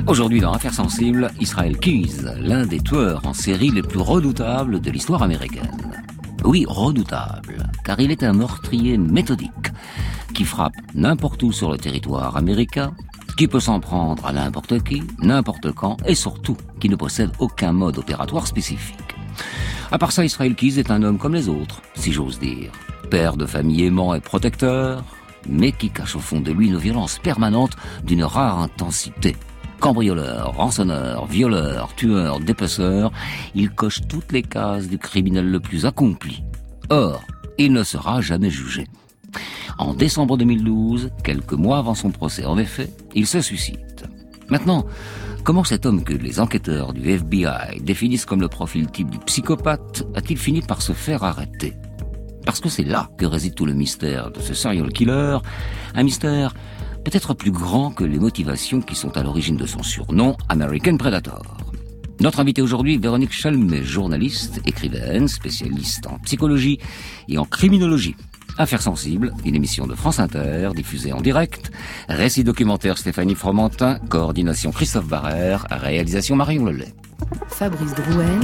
Aujourd'hui dans Affaires sensibles, Israel Keyes, l'un des tueurs en série les plus redoutables de l'histoire américaine. Oui, redoutable, car il est un meurtrier méthodique qui frappe n'importe où sur le territoire américain, qui peut s'en prendre à n'importe qui, n'importe quand, et surtout qui ne possède aucun mode opératoire spécifique. À part ça, Israel Keyes est un homme comme les autres, si j'ose dire. Père de famille aimant et protecteur, mais qui cache au fond de lui une violence permanente d'une rare intensité. Cambrioleur, rançonneur, violeur, tueur, dépeceur, il coche toutes les cases du criminel le plus accompli. Or, il ne sera jamais jugé. En décembre 2012, quelques mois avant son procès, en effet, il se suicide. Maintenant, comment cet homme que les enquêteurs du FBI définissent comme le profil type du psychopathe a-t-il fini par se faire arrêter ? Parce que c'est là que réside tout le mystère de ce serial killer, un mystère peut-être plus grand que les motivations qui sont à l'origine de son surnom, American Predator. Notre invitée aujourd'hui, Véronique Chalmet, journaliste, écrivaine, spécialiste en psychologie et en criminologie. Affaires sensibles, une émission de France Inter, diffusée en direct. Récit documentaire Stéphanie Fromentin, coordination Christophe Barrère, réalisation Marion Lelay. Fabrice Drouel,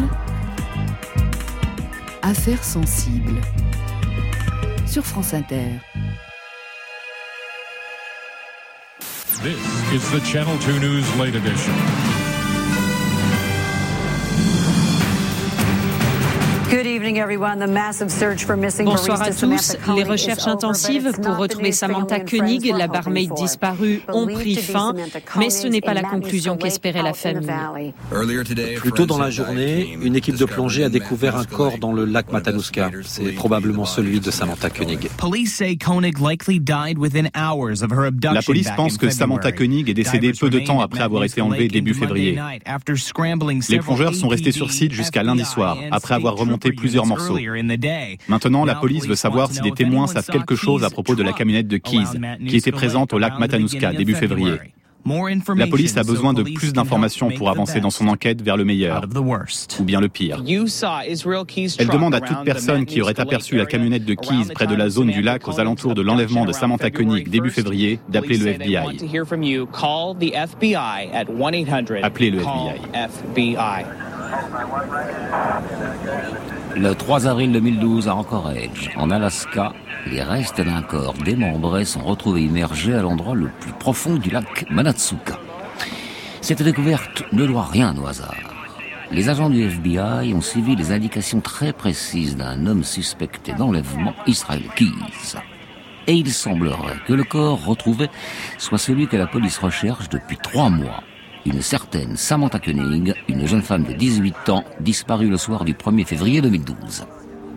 Affaires sensibles, sur France Inter. This is the Channel 2 News Late Edition. Bonsoir à tous. Les recherches intensives pour retrouver Samantha Koenig, la barmaid disparue, ont pris fin, mais ce n'est pas la conclusion qu'espérait la famille. Plus tôt dans la journée, une équipe de plongée a découvert un corps dans le lac Matanuska. C'est probablement celui de Samantha Koenig. La police pense que Samantha Koenig est décédée peu de temps après avoir été enlevée début février. Les plongeurs sont restés sur site jusqu'à lundi soir, après avoir remonté plusieurs morceaux. Maintenant, la police veut savoir si des témoins savent quelque chose à propos de la camionnette de Keyes, qui était présente au lac Matanuska début février. La police a besoin de plus d'informations pour avancer dans son enquête vers le meilleur, ou bien le pire. Elle demande à toute personne qui aurait aperçu la camionnette de Keyes près de la zone du lac aux alentours de l'enlèvement de Samantha Koenig début février d'appeler le FBI. Appelez le FBI. Le 3 avril 2012, à Anchorage, en Alaska, les restes d'un corps démembré sont retrouvés immergés à l'endroit le plus profond du lac Manatsuka. Cette découverte ne doit rien au hasard. Les agents du FBI ont suivi les indications très précises d'un homme suspecté d'enlèvement, Israel Keyes. Et il semblerait que le corps retrouvé soit celui que la police recherche depuis 3 mois. Une certaine Samantha Koenig, une jeune femme de 18 ans, disparue le soir du 1er février 2012.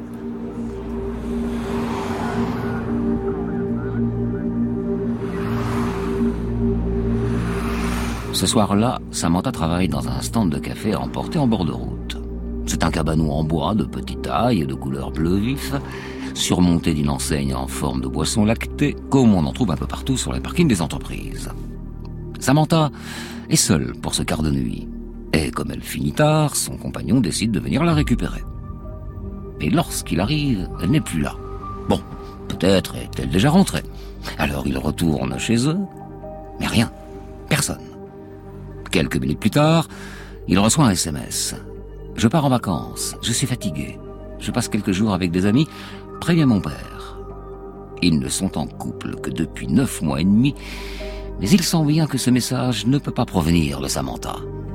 Ce soir-là, Samantha travaille dans un stand de café à emporter en bord de route. C'est un cabanon en bois de petite taille et de couleur bleu vif, surmonté d'une enseigne en forme de boisson lactée, comme on en trouve un peu partout sur les parkings des entreprises. Samantha est seule pour ce quart de nuit. Et comme elle finit tard, son compagnon décide de venir la récupérer. Et lorsqu'il arrive, elle n'est plus là. Bon, peut-être est-elle déjà rentrée. Alors il retourne chez eux, mais rien, personne. Quelques minutes plus tard, il reçoit un SMS. « Je pars en vacances, je suis fatigué. Je passe quelques jours avec des amis, préviens mon père. » Ils ne sont en couple que depuis 9 mois et demi, mais il sent bien que ce message ne peut pas provenir de Samantha.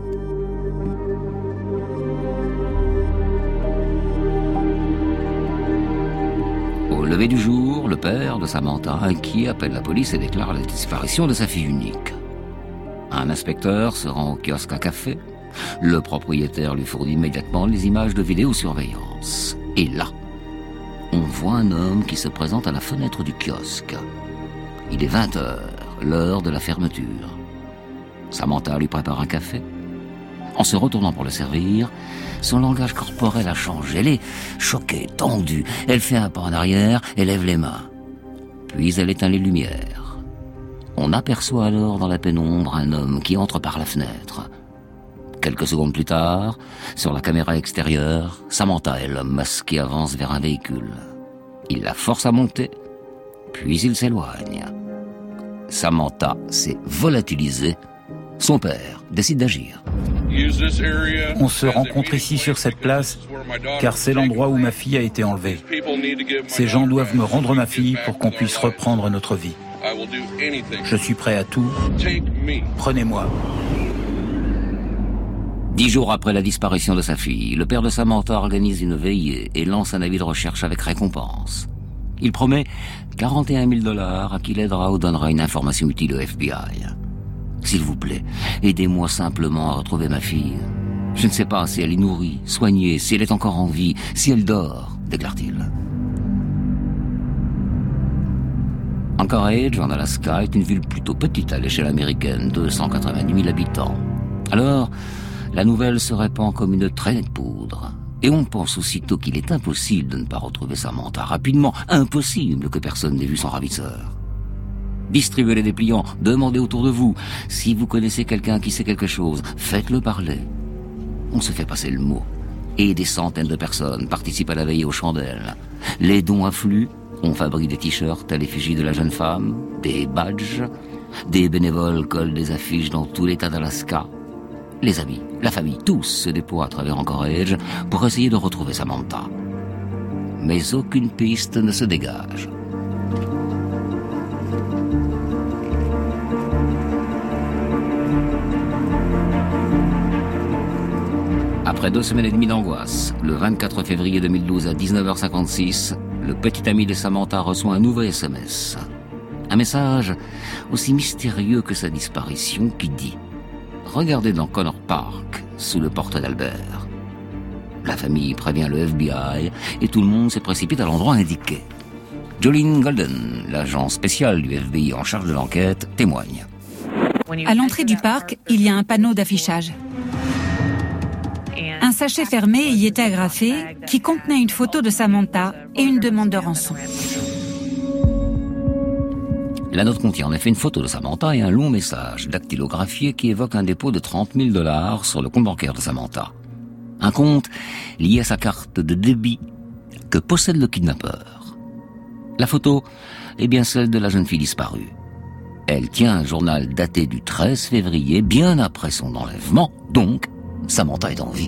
Au lever du jour, le père de Samantha, inquiet, appelle la police et déclare la disparition de sa fille unique. Un inspecteur se rend au kiosque à café. Le propriétaire lui fournit immédiatement les images de vidéosurveillance. Et là, on voit un homme qui se présente à la fenêtre du kiosque. Il est 20h. L'heure de la fermeture. Samantha lui prépare un café. En se retournant pour le servir, son langage corporel a changé. Elle est choquée, tendue. Elle fait un pas en arrière et lève les mains. Puis elle éteint les lumières. On aperçoit alors dans la pénombre un homme qui entre par la fenêtre. Quelques secondes plus tard, sur la caméra extérieure, Samantha et l'homme masqué avancent vers un véhicule. Il la force à monter, puis il s'éloigne. Samantha s'est volatilisée Son père décide d'agir. On se rencontre ici sur cette place car c'est l'endroit où ma fille a été enlevée. Ces gens doivent me rendre ma fille pour qu'on puisse reprendre notre vie. Je suis prêt à tout. Prenez-moi. 10 jours après la disparition de sa fille, le père de Samantha organise une veillée et lance un avis de recherche avec récompense. Il promet $41 000 à qui l'aidera ou donnera une information utile au FBI. S'il vous plaît, aidez-moi simplement à retrouver ma fille. Je ne sais pas si elle est nourrie, soignée, si elle est encore en vie, si elle dort, déclare-t-il. Anchorage, en Alaska, est une ville plutôt petite à l'échelle américaine, 290 000 habitants. Alors, la nouvelle se répand comme une traînée de poudre. Et on pense aussitôt qu'il est impossible de ne pas retrouver Samantha rapidement. Impossible que personne n'ait vu son ravisseur. Distribuez les dépliants, demandez autour de vous. Si vous connaissez quelqu'un qui sait quelque chose, faites-le parler. On se fait passer le mot. Et des centaines de personnes participent à la veillée aux chandelles. Les dons affluent. On fabrique des t-shirts à l'effigie de la jeune femme, des badges. Des bénévoles collent des affiches dans tout l'état d'Alaska. Les amis, la famille, tous se déploient à travers Anchorage pour essayer de retrouver Samantha. Mais aucune piste ne se dégage. Après 2 semaines et demie d'angoisse, le 24 février 2012 à 19h56, le petit ami de Samantha reçoit un nouveau SMS. Un message aussi mystérieux que sa disparition qui dit « Regardez dans Connor Park, sous le portrait d'Albert ». La famille prévient le FBI et tout le monde se précipite à l'endroit indiqué. Jolene Golden, l'agent spécial du FBI en charge de l'enquête, témoigne. À l'entrée du parc, il y a un panneau d'affichage. Un sachet fermé y était agrafé qui contenait une photo de Samantha et une demande de rançon. La note contient en effet une photo de Samantha et un long message dactylographié qui évoque un dépôt de $30 000 sur le compte bancaire de Samantha. Un compte lié à sa carte de débit que possède le kidnappeur. La photo est bien celle de la jeune fille disparue. Elle tient un journal daté du 13 février, bien après son enlèvement, donc Samantha est en vie.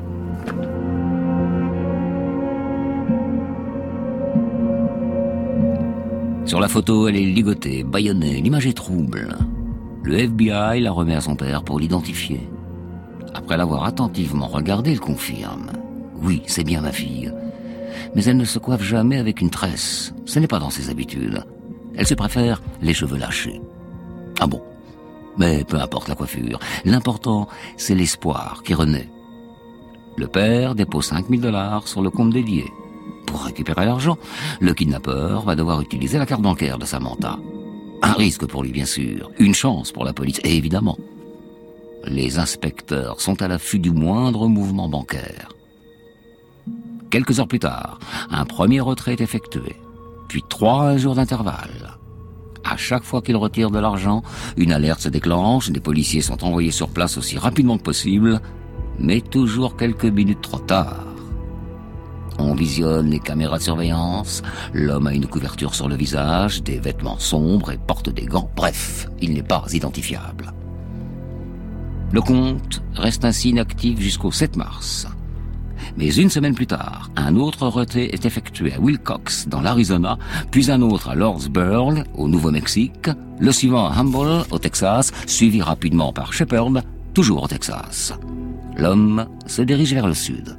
Sur la photo, elle est ligotée, bâillonnée, l'image est trouble. Le FBI la remet à son père pour l'identifier. Après l'avoir attentivement regardée, il confirme. Oui, c'est bien ma fille. Mais elle ne se coiffe jamais avec une tresse. Ce n'est pas dans ses habitudes. Elle se préfère les cheveux lâchés. Ah bon? Mais peu importe la coiffure. L'important, c'est l'espoir qui renaît. Le père dépose $5 000 sur le compte dédié. Pour récupérer l'argent, le kidnappeur va devoir utiliser la carte bancaire de Samantha. Un risque pour lui, bien sûr. Une chance pour la police, et évidemment. Les inspecteurs sont à l'affût du moindre mouvement bancaire. Quelques heures plus tard, un premier retrait est effectué. Puis 3 jours d'intervalle. À chaque fois qu'ils retirent de l'argent, une alerte se déclenche, des policiers sont envoyés sur place aussi rapidement que possible, mais toujours quelques minutes trop tard. On visionne les caméras de surveillance, l'homme a une couverture sur le visage, des vêtements sombres et porte des gants, bref, il n'est pas identifiable. Le compte reste ainsi inactif jusqu'au 7 mars. Mais une semaine plus tard, un autre retrait est effectué à Wilcox, dans l'Arizona, puis un autre à Lordsburg, au Nouveau-Mexique, le suivant à Humble, au Texas, suivi rapidement par Shepherd, toujours au Texas. L'homme se dirige vers le sud.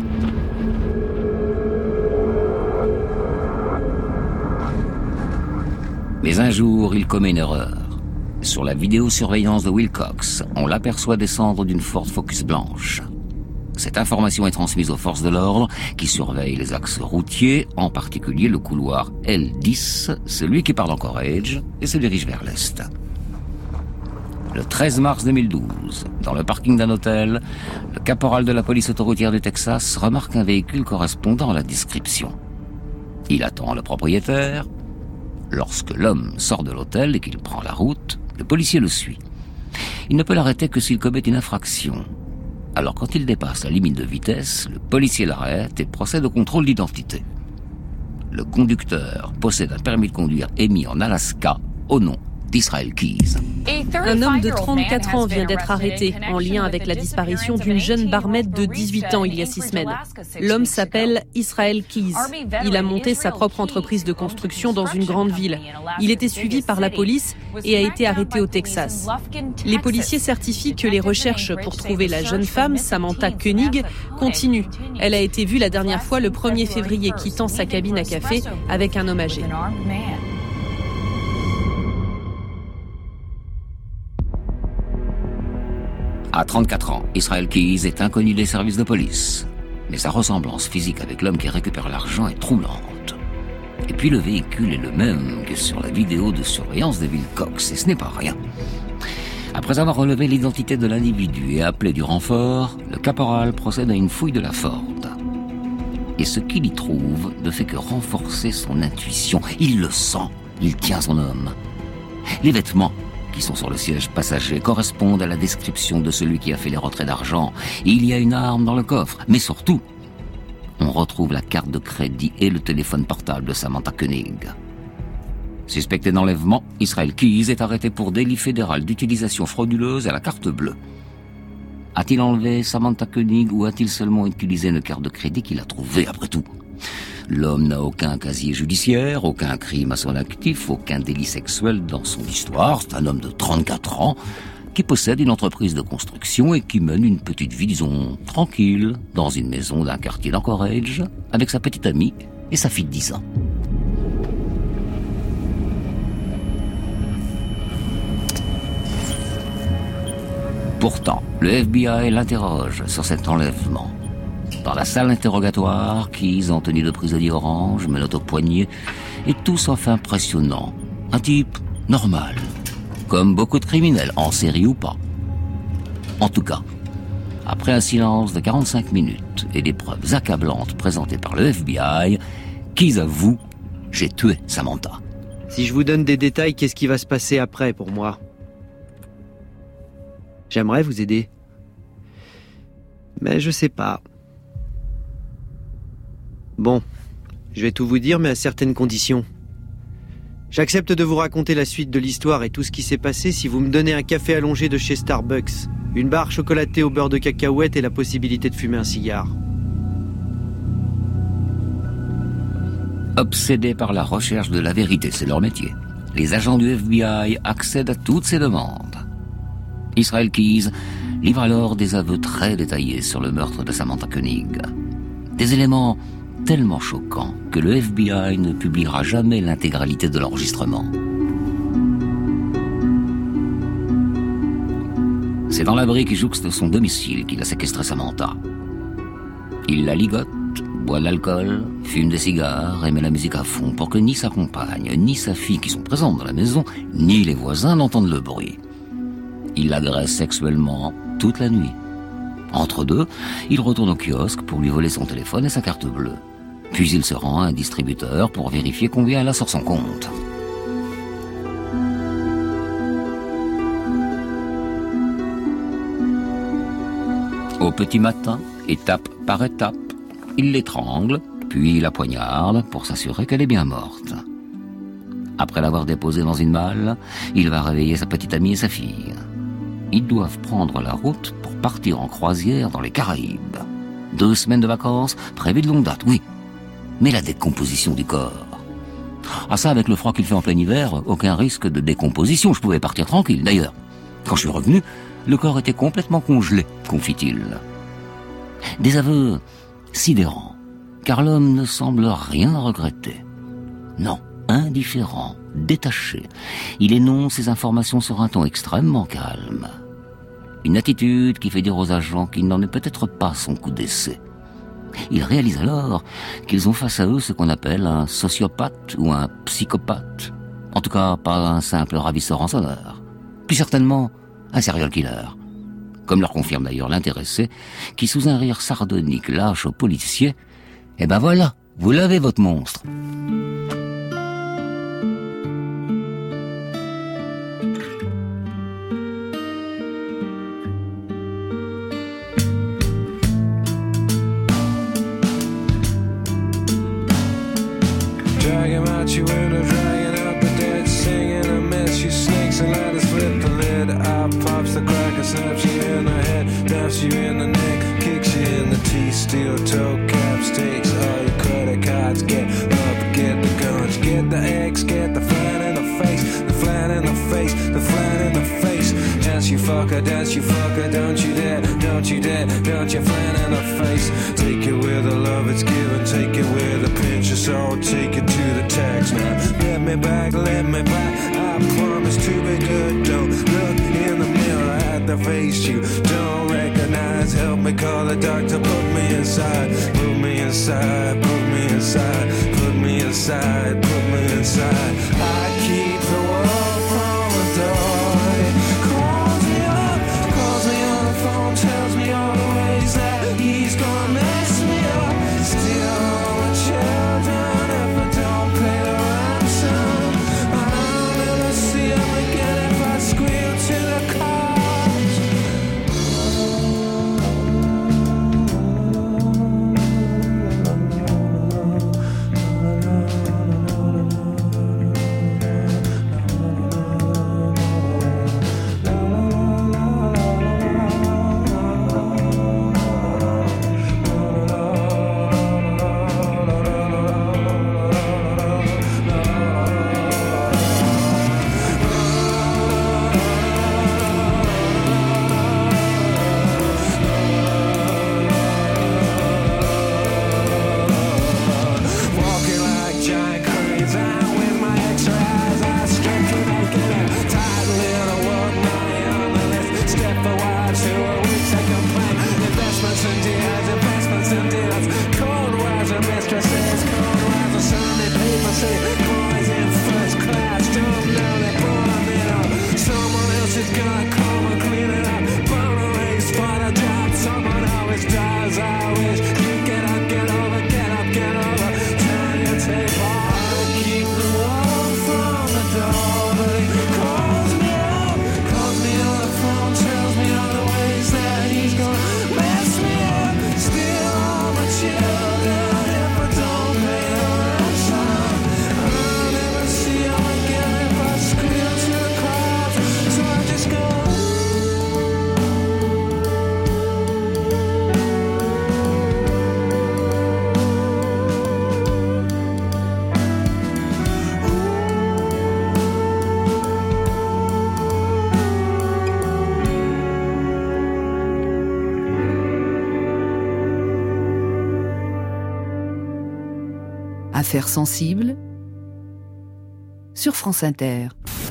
Mais un jour, il commet une erreur. Sur la vidéosurveillance de Wilcox, on l'aperçoit descendre d'une Ford Focus blanche. Cette information est transmise aux forces de l'ordre qui surveillent les axes routiers, en particulier le couloir L10, celui qui part d'Anchorage et se dirige vers l'est. Le 13 mars 2012, dans le parking d'un hôtel, le caporal de la police autoroutière du Texas remarque un véhicule correspondant à la description. Il attend le propriétaire. Lorsque l'homme sort de l'hôtel et qu'il prend la route, le policier le suit. Il ne peut l'arrêter que s'il commet une infraction. Alors quand il dépasse la limite de vitesse, le policier l'arrête et procède au contrôle d'identité. Le conducteur possède un permis de conduire émis en Alaska au nom d'Israel Keyes. Un homme de 34 ans vient d'être arrêté en lien avec la disparition d'une jeune barmaid de 18 ans il y a 6 semaines. L'homme s'appelle Israel Keyes. Il a monté sa propre entreprise de construction dans une grande ville. Il était suivi par la police et a été arrêté au Texas. Les policiers certifient que les recherches pour trouver la jeune femme, Samantha Koenig, continuent. Elle a été vue la dernière fois le 1er février quittant sa cabine à café avec un homme âgé. À 34 ans, Israel Keyes est inconnu des services de police. Mais sa ressemblance physique avec l'homme qui récupère l'argent est troublante. Et puis le véhicule est le même que sur la vidéo de surveillance de Wilcox, et ce n'est pas rien. Après avoir relevé l'identité de l'individu et appelé du renfort, le caporal procède à une fouille de la Ford. Et ce qu'il y trouve ne fait que renforcer son intuition. Il le sent, il tient son homme. Les vêtements qui sont sur le siège passager correspondent à la description de celui qui a fait les retraits d'argent. Il y a une arme dans le coffre, mais surtout, on retrouve la carte de crédit et le téléphone portable de Samantha Koenig. Suspecté d'enlèvement, Israel Keyes est arrêté pour délit fédéral d'utilisation frauduleuse à la carte bleue. A-t-il enlevé Samantha Koenig ou a-t-il seulement utilisé une carte de crédit qu'il a trouvée après tout ? L'homme n'a aucun casier judiciaire, aucun crime à son actif, aucun délit sexuel dans son histoire. C'est un homme de 34 ans qui possède une entreprise de construction et qui mène une petite vie, disons, tranquille, dans une maison d'un quartier d'Anchorage, avec sa petite amie et sa fille de 10 ans. Pourtant, le FBI l'interroge sur cet enlèvement. Dans la salle d'interrogatoire, Keyes, en tenue de prisonnier orange, menottes au poignet, est tout sauf impressionnant. Un type normal, comme beaucoup de criminels, en série ou pas. En tout cas, après un silence de 45 minutes et des preuves accablantes présentées par le FBI, Keyes avoue « J'ai tué Samantha ». Si je vous donne des détails, qu'est-ce qui va se passer après pour moi ? J'aimerais vous aider. Mais je sais pas. Bon, je vais tout vous dire, mais à certaines conditions. J'accepte de vous raconter la suite de l'histoire et tout ce qui s'est passé si vous me donnez un café allongé de chez Starbucks, une barre chocolatée au beurre de cacahuète et la possibilité de fumer un cigare. Obsédés par la recherche de la vérité, c'est leur métier. Les agents du FBI accèdent à toutes ces demandes. Israel Keyes livre alors des aveux très détaillés sur le meurtre de Samantha Koenig. Des éléments tellement choquants que le FBI ne publiera jamais l'intégralité de l'enregistrement. C'est dans l'abri qui jouxte son domicile qu'il a séquestré Samantha. Il la ligote, boit de l'alcool, fume des cigares et met la musique à fond pour que ni sa compagne, ni sa fille qui sont présentes dans la maison, ni les voisins n'entendent le bruit. Il l'agresse sexuellement toute la nuit. Entre deux, il retourne au kiosque pour lui voler son téléphone et sa carte bleue. Puis il se rend à un distributeur pour vérifier combien elle a sur son compte. Au petit matin, étape par étape, il l'étrangle, puis la poignarde pour s'assurer qu'elle est bien morte. Après l'avoir déposée dans une malle, il va réveiller sa petite amie et sa fille. Ils doivent prendre la route pour partir en croisière dans les Caraïbes. 2 semaines de vacances, prévues de longue date, oui. Mais la décomposition du corps. Ah ça, avec le froid qu'il fait en plein hiver, aucun risque de décomposition, je pouvais partir tranquille. D'ailleurs, quand je suis revenu, le corps était complètement congelé, confie-t-il. Des aveux sidérants, car l'homme ne semble rien regretter. Non, indifférent, détaché. Il énonce ses informations sur un ton extrêmement calme. Une attitude qui fait dire aux agents qu'il n'en est peut-être pas son coup d'essai. Ils réalisent alors qu'ils ont face à eux ce qu'on appelle un sociopathe ou un psychopathe. En tout cas, pas un simple ravisseur en sonneur. Puis certainement, un serial killer. Comme leur confirme d'ailleurs l'intéressé, qui sous un rire sardonique lâche aux policiers « Eh ben voilà, vous l'avez votre monstre !» Drag him out, you window, dragging out the dead, singing a mess, you snake punch you in the neck, kicks you in the teeth, steel toe cap, stakes, all your credit cards, get up, get the guns, get the X, get the flat in the face, the flat in the face, the flat in the face. Dance you fucker, don't you dare, don't you dare, don't you flat in the face. Take it where the love it's given, take it where the pinch is all, take it to the tax now. Let me back, I promise to be good, don't look in the mirror at the face you don't recognize. Help me call the doctor, put me inside, put me inside, put me inside, put me inside, put me inside. I keep the world from the door. It calls me on the phone, tells me all the ways that he's gonna mess me up. Steal all the children if I don't pay the ransom. I'll never see him again if I squeal to the cops. Affaires sensibles sur France Inter.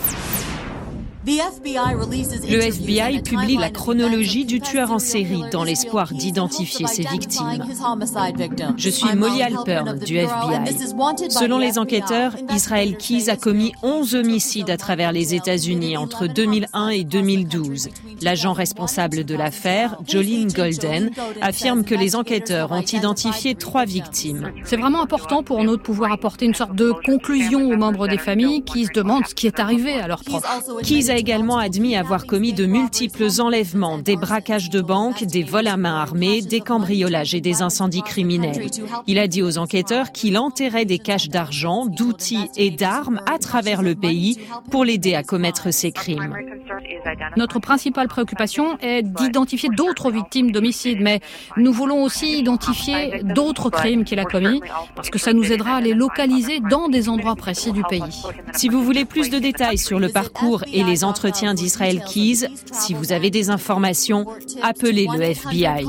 Le FBI publie la chronologie du tueur en série dans l'espoir d'identifier ses victimes. Je suis Molly Alpern du FBI. Selon les enquêteurs, Israel Keyes a commis 11 homicides à travers les États-Unis entre 2001 et 2012. L'agent responsable de l'affaire, Jolene Golden, affirme que les enquêteurs ont identifié 3 victimes. C'est vraiment important pour nous de pouvoir apporter une sorte de conclusion aux membres des familles qui se demandent ce qui est arrivé à leurs proches. Keyes a également admis avoir commis de multiples enlèvements, des braquages de banques, des vols à main armée, des cambriolages et des incendies criminels. Il a dit aux enquêteurs qu'il enterrait des caches d'argent, d'outils et d'armes à travers le pays pour l'aider à commettre ces crimes. Notre principale préoccupation est d'identifier d'autres victimes d'homicides, mais nous voulons aussi identifier d'autres crimes qu'il a commis, parce que ça nous aidera à les localiser dans des endroits précis du pays. Si vous voulez plus de détails sur le parcours et les entretiens d'Israel Keyes, si vous avez des informations, appelez le FBI.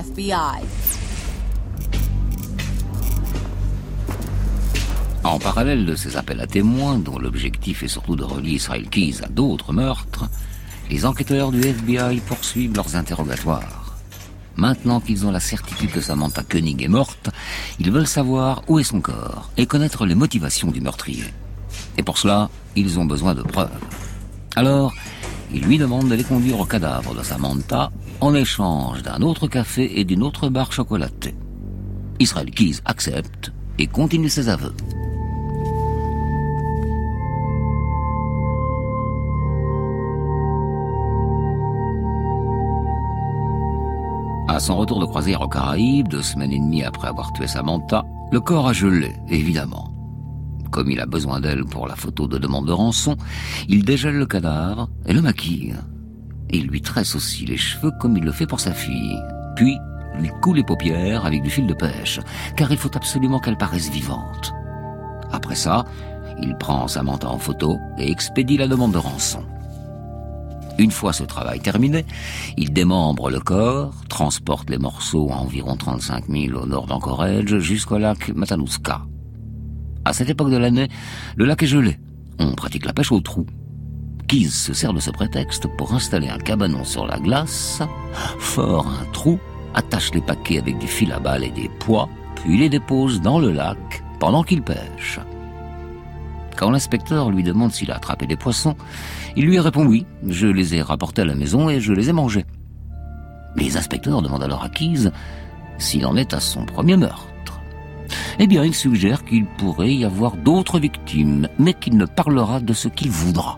En parallèle de ces appels à témoins, dont l'objectif est surtout de relier Israel Keyes à d'autres meurtres, les enquêteurs du FBI poursuivent leurs interrogatoires. Maintenant qu'ils ont la certitude que Samantha Koenig est morte, ils veulent savoir où est son corps et connaître les motivations du meurtrier. Et pour cela, ils ont besoin de preuves. Alors, ils lui demandent de les conduire au cadavre de Samantha en échange d'un autre café et d'une autre barre chocolatée. Israel Keyes accepte et continue ses aveux. À son retour de croisière aux Caraïbes, 2 semaines et demie après avoir tué Samantha, le corps a gelé, évidemment. Comme il a besoin d'elle pour la photo de demande de rançon, il dégèle le cadavre et le maquille. Il lui tresse aussi les cheveux comme il le fait pour sa fille. Puis, lui coud les paupières avec du fil de pêche, car il faut absolument qu'elle paraisse vivante. Après ça, il prend Samantha en photo et expédie la demande de rançon. Une fois ce travail terminé, il démembre le corps, transporte les morceaux à environ 35 000 au nord d'Anchorage jusqu'au lac Matanuska. À cette époque de l'année, le lac est gelé. On pratique la pêche au trou. Keyes se sert de ce prétexte pour installer un cabanon sur la glace, fore un trou, attache les paquets avec des fils à balles et des poids, puis les dépose dans le lac pendant qu'il pêche. Quand l'inspecteur lui demande s'il a attrapé des poissons, il lui répond oui, je les ai rapportés à la maison et je les ai mangés. Les inspecteurs demandent alors à Keyes s'il en est à son premier meurtre. Eh bien, il suggère qu'il pourrait y avoir d'autres victimes, mais qu'il ne parlera de ce qu'il voudra.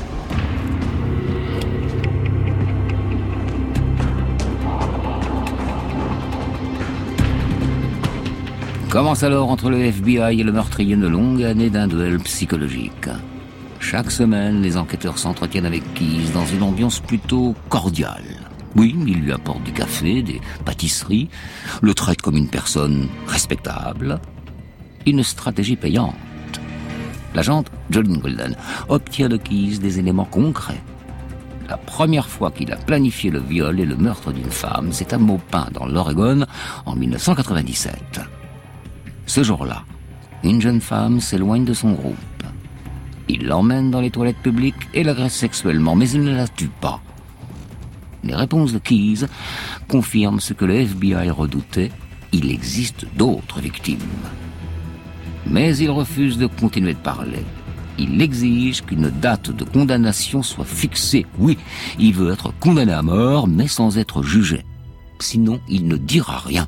Commence alors entre le FBI et le meurtrier une longue année d'un duel psychologique. Chaque semaine, les enquêteurs s'entretiennent avec Keyes dans une ambiance plutôt cordiale. Oui, il lui apporte du café, des pâtisseries, le traite comme une personne respectable. Une stratégie payante. L'agente Jolene Golden obtient de Keyes des éléments concrets. La première fois qu'il a planifié le viol et le meurtre d'une femme, c'est à Maupin, dans l'Oregon, en 1997. Ce jour-là, une jeune femme s'éloigne de son groupe. Il l'emmène dans les toilettes publiques et l'agresse sexuellement, mais il ne la tue pas. Les réponses de Keyes confirment ce que le FBI redoutait. Il existe d'autres victimes. Mais il refuse de continuer de parler. Il exige qu'une date de condamnation soit fixée. Oui, il veut être condamné à mort, mais sans être jugé. Sinon, il ne dira rien.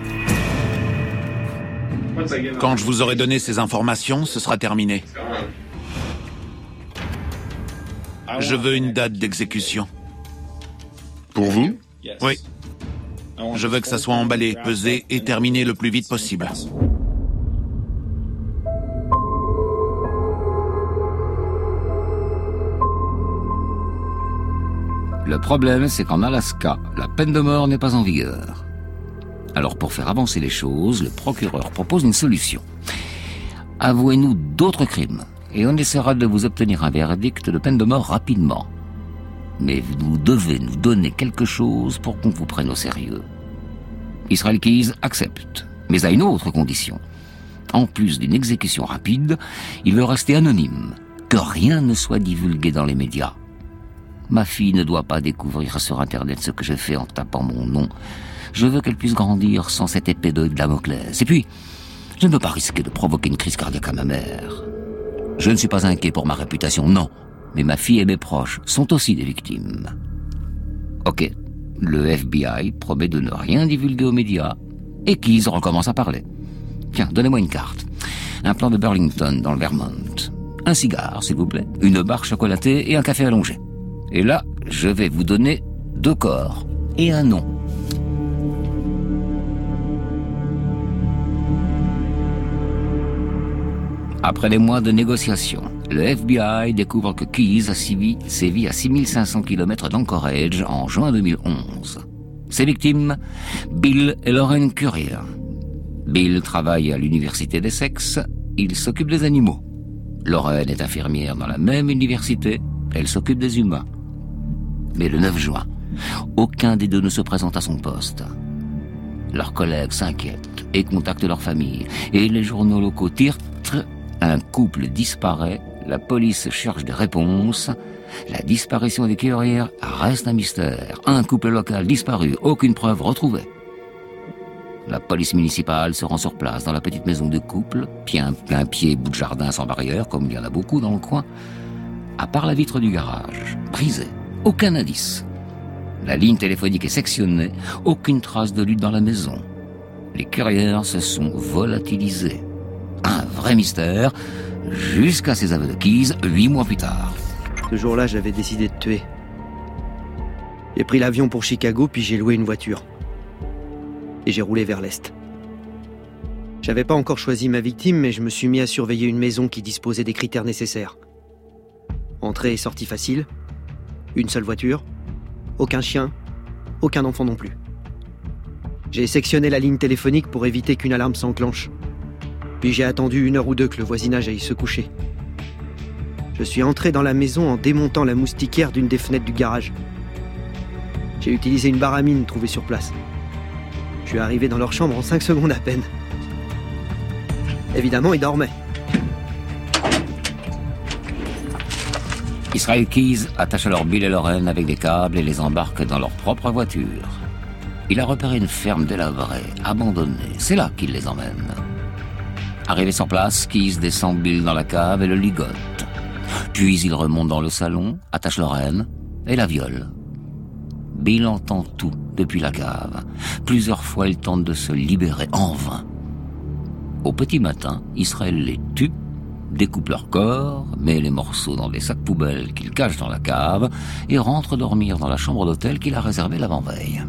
Quand je vous aurai donné ces informations, ce sera terminé. Je veux une date d'exécution. Pour vous? Oui. Je veux que ça soit emballé, pesé et terminé le plus vite possible. Le problème, c'est qu'en Alaska, la peine de mort n'est pas en vigueur. Alors pour faire avancer les choses, le procureur propose une solution. Avouez-nous d'autres crimes, et on essaiera de vous obtenir un verdict de peine de mort rapidement. Mais vous devez nous donner quelque chose pour qu'on vous prenne au sérieux. Israel Keyes accepte, mais à une autre condition. En plus d'une exécution rapide, il veut rester anonyme, que rien ne soit divulgué dans les médias. Ma fille ne doit pas découvrir sur Internet ce que j'ai fait en tapant mon nom. Je veux qu'elle puisse grandir sans cette épée de Damoclès. Et puis, je ne veux pas risquer de provoquer une crise cardiaque à ma mère. Je ne suis pas inquiet pour ma réputation, non. Mais ma fille et mes proches sont aussi des victimes. Ok, le FBI promet de ne rien divulguer aux médias. Et Keyes recommence à parler. Tiens, donnez-moi une carte. Un plan de Burlington dans le Vermont. Un cigare, s'il vous plaît. Une barre chocolatée et un café allongé. Et là, je vais vous donner 2 corps et un nom. Après des mois de négociations, le FBI découvre que Keyes a sévi à 6500 km d'Anchorage en juin 2011. Ses victimes, Bill et Lauren Currier. Bill travaille à l'université d'Essex, il s'occupe des animaux. Lauren est infirmière dans la même université, elle s'occupe des humains. Mais le 9 juin, aucun des deux ne se présente à son poste. Leurs collègues s'inquiètent et contactent leur famille. Et les journaux locaux titrent « Un couple disparaît, la police cherche des réponses, la disparition des Currier reste un mystère, un couple local disparu, aucune preuve retrouvée ». La police municipale se rend sur place dans la petite maison de couple, plein pied, bout de jardin sans barrière, comme il y en a beaucoup dans le coin. À part la vitre du garage, brisée, aucun indice. La ligne téléphonique est sectionnée, aucune trace de lutte dans la maison. Les Currier se sont volatilisés. Un vrai mystère, jusqu'à ces aveux de Keyes 8 mois plus tard. Ce jour-là, j'avais décidé de tuer. J'ai pris l'avion pour Chicago, puis j'ai loué une voiture. Et j'ai roulé vers l'est. J'avais pas encore choisi ma victime, mais je me suis mis à surveiller une maison qui disposait des critères nécessaires. Entrée et sortie facile, une seule voiture, Aucun chien, aucun enfant non plus. J'ai sectionné la ligne téléphonique pour éviter qu'une alarme s'enclenche. Puis j'ai attendu 1 heure ou 2 que le voisinage aille se coucher. Je suis entré dans la maison en démontant la moustiquaire d'une des fenêtres du garage. J'ai utilisé une baramine trouvée sur place. Je suis arrivé dans leur chambre en 5 secondes à peine. Évidemment, ils dormaient. Israel Keyes attache alors Bill et Lauren avec des câbles et les embarque dans leur propre voiture. Il a repéré une ferme délabrée, abandonnée. C'est là qu'il les emmène. Arrivé sur place, Keyes descend Bill dans la cave et le ligote. Puis il remonte dans le salon, attache Lauren et la viole. Bill entend tout depuis la cave. Plusieurs fois, il tente de se libérer, en vain. Au petit matin, Israël les tue, découpe leur corps, met les morceaux dans des sacs poubelles qu'il cache dans la cave et rentre dormir dans la chambre d'hôtel qu'il a réservée l'avant-veille.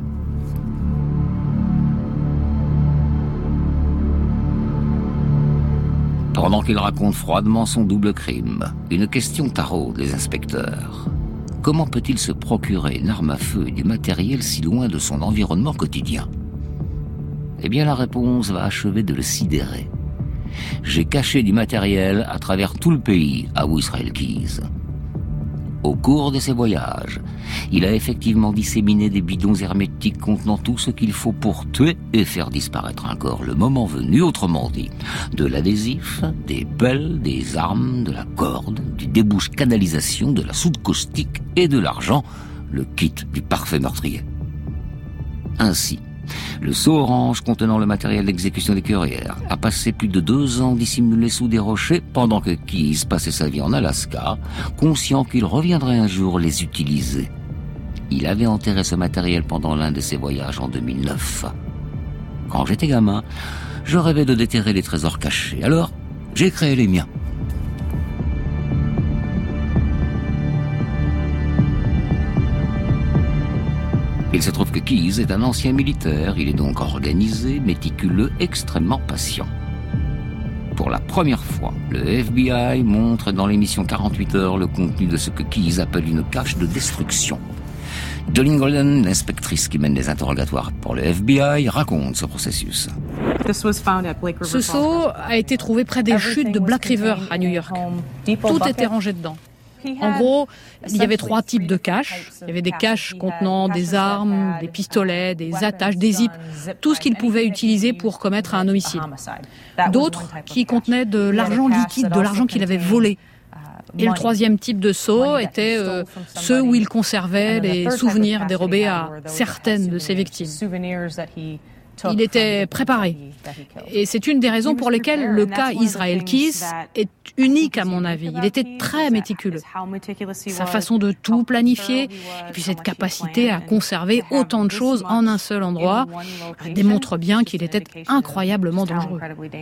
Pendant qu'il raconte froidement son double crime, une question taraude les inspecteurs. Comment peut-il se procurer une arme à feu et du matériel si loin de son environnement quotidien ? Eh bien, la réponse va achever de le sidérer. J'ai caché du matériel à travers tout le pays, avoue Israel Keyes. Au cours de ses voyages, il a effectivement disséminé des bidons hermétiques contenant tout ce qu'il faut pour tuer et faire disparaître un corps le moment venu, autrement dit, de l'adhésif, des pelles, des armes, de la corde, du débouche canalisation, de la soude caustique et de l'argent, le kit du parfait meurtrier. Ainsi, le seau orange contenant le matériel d'exécution des curières a passé plus de 2 ans dissimulé sous des rochers pendant que Keyes passait sa vie en Alaska, conscient qu'il reviendrait un jour les utiliser. Il avait enterré ce matériel pendant l'un de ses voyages en 2009. Quand j'étais gamin, je rêvais de déterrer les trésors cachés. Alors, j'ai créé les miens. Il se trouve que Keyes est un ancien militaire, il est donc organisé, méticuleux, extrêmement patient. Pour la première fois, le FBI montre dans l'émission 48 heures le contenu de ce que Keyes appelle une cache de destruction. Jolene Golden, l'inspectrice qui mène les interrogatoires pour le FBI, raconte ce processus. Ce seau a été trouvé près des chutes de Black River à New York. Tout était rangé dedans. En gros, il y avait 3 types de caches. Il y avait des caches contenant des armes, des pistolets, des attaches, des zips, tout ce qu'il pouvait utiliser pour commettre un homicide. D'autres qui contenaient de l'argent liquide, de l'argent qu'il avait volé. Et le 3e type de seau était ceux où il conservait les souvenirs dérobés à certaines de ses victimes. Il était préparé. Et c'est une des raisons pour lesquelles le cas Israel Keyes est unique à mon avis. Il était très méticuleux. Sa façon de tout planifier, et puis cette capacité à conserver autant de choses en un seul endroit, démontre bien qu'il était incroyablement dangereux.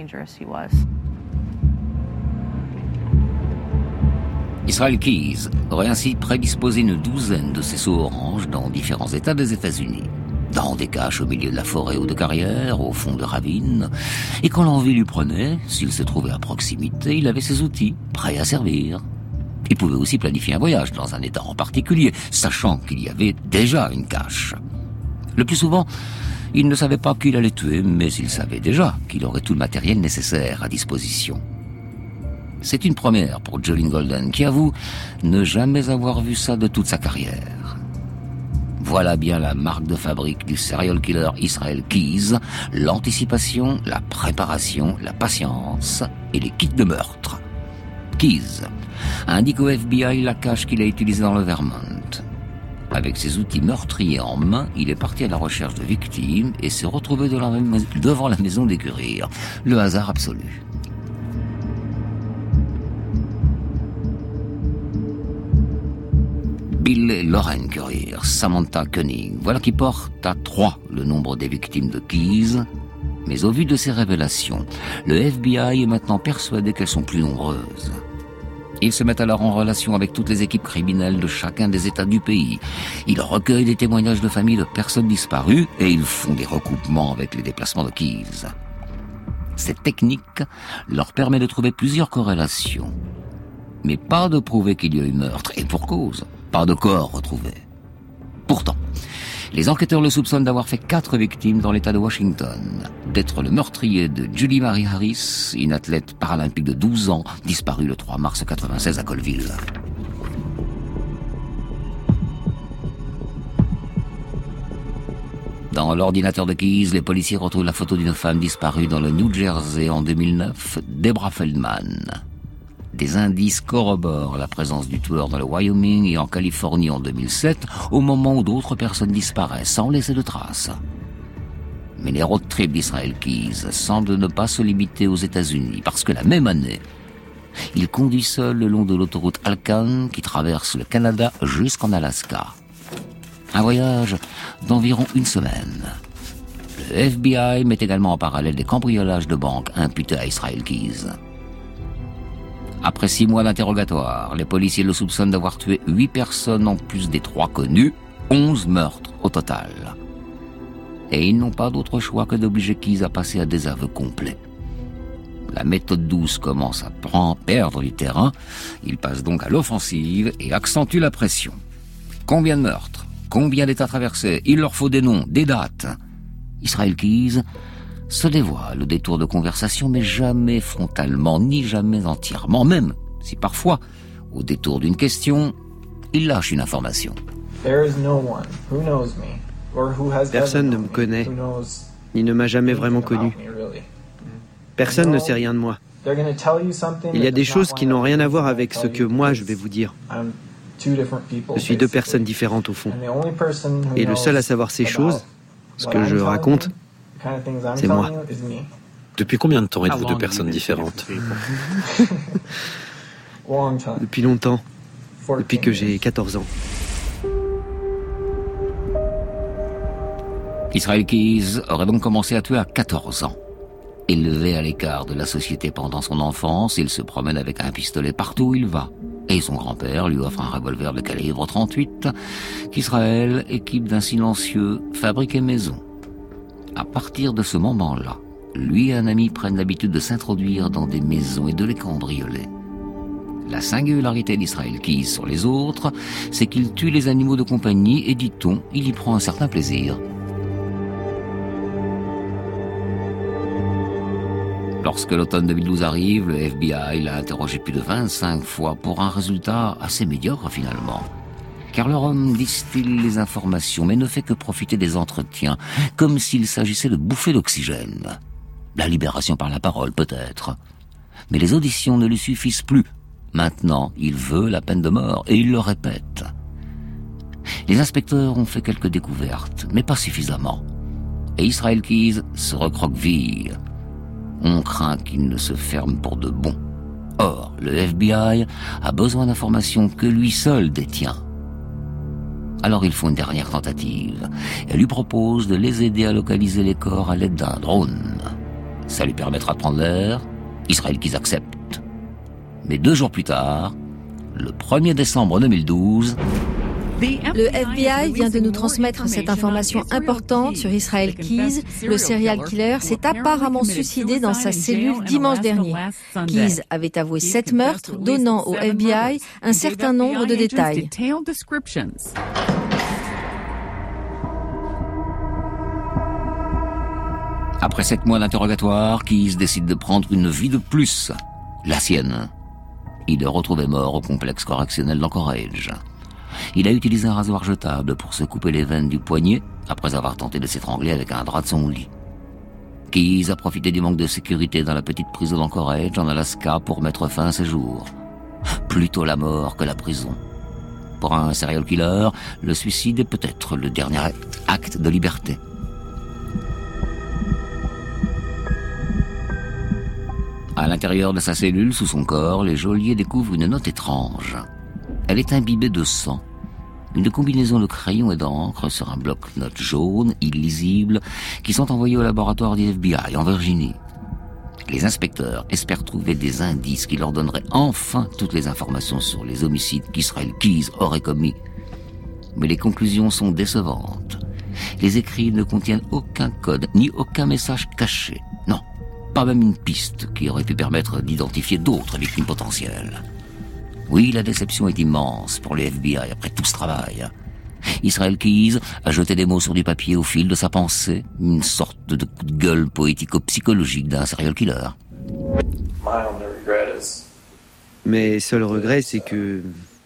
Israel Keyes aurait ainsi prédisposé une 12aine de ces seaux oranges dans différents États des États-Unis. Dans des caches au milieu de la forêt ou de carrières, au fond de ravines. Et quand l'envie lui prenait, s'il se trouvait à proximité, il avait ses outils, prêts à servir. Il pouvait aussi planifier un voyage dans un état en particulier, sachant qu'il y avait déjà une cache. Le plus souvent, il ne savait pas qui il allait tuer, mais il savait déjà qu'il aurait tout le matériel nécessaire à disposition. C'est une première pour Jolene Golden, qui avoue ne jamais avoir vu ça de toute sa carrière. Voilà bien la marque de fabrique du serial killer Israel Keyes, l'anticipation, la préparation, la patience et les kits de meurtre. Keyes indique au FBI la cache qu'il a utilisée dans le Vermont. Avec ses outils meurtriers en main, il est parti à la recherche de victimes et s'est retrouvé devant la maison des Currier. Le hasard absolu. Bill et Lauren Currier, Samantha Koenig, voilà qui porte à 3 le nombre des victimes de Keyes. Mais au vu de ces révélations, le FBI est maintenant persuadé qu'elles sont plus nombreuses. Ils se mettent alors en relation avec toutes les équipes criminelles de chacun des États du pays. Ils recueillent des témoignages de familles de personnes disparues et ils font des recoupements avec les déplacements de Keyes. Cette technique leur permet de trouver plusieurs corrélations. Mais pas de prouver qu'il y a eu meurtre, et pour cause, pas de corps retrouvé. Pourtant, Les enquêteurs le soupçonnent d'avoir fait 4 victimes dans l'État de Washington, d'être le meurtrier de Julie Marie Harris, une athlète paralympique de 12 ans, disparue le 3 mars 1996 à Colville. Dans l'ordinateur de Keyes, les policiers retrouvent la photo d'une femme disparue dans le New Jersey en 2009, Deborah Feldman. Des indices corroborent la présence du tueur dans le Wyoming et en Californie en 2007, au moment où d'autres personnes disparaissent sans laisser de traces. Mais les road trips d'Israel Keyes semblent ne pas se limiter aux États-Unis, parce que la même année, il conduit seul le long de l'autoroute Alcan qui traverse le Canada jusqu'en Alaska. Un voyage d'environ 1 semaine. Le FBI met également en parallèle des cambriolages de banques imputés à Israel Keyes. Après 6 mois d'interrogatoire, les policiers le soupçonnent d'avoir tué 8 personnes en plus des 3 connues, 11 meurtres au total. Et ils n'ont pas d'autre choix que d'obliger Keyes à passer à des aveux complets. La méthode douce commence à perdre du terrain, il passe donc à l'offensive et accentue la pression. Combien de meurtres ? Combien d'États traversés ? Il leur faut des noms, des dates. Israel Keyes se dévoile au détour de conversation, mais jamais frontalement, ni jamais entièrement, même si parfois, au détour d'une question, il lâche une information. Personne ne me connaît, ni ne m'a jamais vraiment connu. Personne ne sait rien de moi. Il y a des choses qui n'ont rien à voir avec ce que moi je vais vous dire. Je suis 2 personnes différentes au fond. Et le seul à savoir ces choses, ce que je raconte, c'est moi. Depuis combien de temps êtes-vous 2 personnes différentes ? Depuis longtemps. Depuis que j'ai 14 ans. Israel Keyes aurait donc commencé à tuer à 14 ans. Élevé à l'écart de la société pendant son enfance, il se promène avec un pistolet partout où il va. Et son grand-père lui offre un revolver de calibre 38 qu'Israël équipe d'un silencieux fabriqué maison. À partir de ce moment-là, lui et un ami prennent l'habitude de s'introduire dans des maisons et de les cambrioler. La singularité d'Israel Keyes sur les autres, c'est qu'il tue les animaux de compagnie et, dit-on, il y prend un certain plaisir. Lorsque l'automne 2012 arrive, le FBI l'a interrogé plus de 25 fois pour un résultat assez médiocre finalement. Car leur homme distille les informations mais ne fait que profiter des entretiens, comme s'il s'agissait de bouffer l'oxygène. La libération par la parole peut-être. Mais les auditions ne lui suffisent plus. Maintenant, il veut la peine de mort et il le répète. Les inspecteurs ont fait quelques découvertes, mais pas suffisamment. Et Israel Keyes se recroqueville. On craint qu'il ne se ferme pour de bon. Or, le FBI a besoin d'informations que lui seul détient. Alors ils font une dernière tentative et lui proposent de les aider à localiser les corps à l'aide d'un drone. Ça lui permettra de prendre l'air. Israel Keyes accepte. Mais 2 jours plus tard, le 1er décembre 2012... Le FBI vient de nous transmettre cette information importante sur Israel Keyes. Le serial killer s'est apparemment suicidé dans sa cellule dimanche dernier. Keyes avait avoué 7 meurtres, donnant au FBI un certain nombre de détails. Après 7 mois d'interrogatoire, Keyes décide de prendre une vie de plus, la sienne. Il est retrouvé mort au complexe correctionnel d'Anchorage. Il a utilisé un rasoir jetable pour se couper les veines du poignet, après avoir tenté de s'étrangler avec un drap de son lit. Keyes a profité du manque de sécurité dans la petite prison d'Anchorage, en Alaska, pour mettre fin à ses jours. Plutôt la mort que la prison. Pour un serial killer, le suicide est peut-être le dernier acte de liberté. À l'intérieur de sa cellule, sous son corps, les geôliers découvrent une note étrange. Elle est imbibée de sang. Une combinaison de crayons et d'encre sur un bloc-notes jaune, illisible, qui sont envoyés au laboratoire du FBI en Virginie. Les inspecteurs espèrent trouver des indices qui leur donneraient enfin toutes les informations sur les homicides qu'Israel Keyes aurait commis. Mais les conclusions sont décevantes. Les écrits ne contiennent aucun code, ni aucun message caché. Non, pas même une piste qui aurait pu permettre d'identifier d'autres victimes potentielles. Oui, la déception est immense pour le FBI après tout ce travail. Israel Keyes a jeté des mots sur du papier au fil de sa pensée, une sorte de coup de gueule poético-psychologique d'un serial killer. Mes seuls regrets, c'est que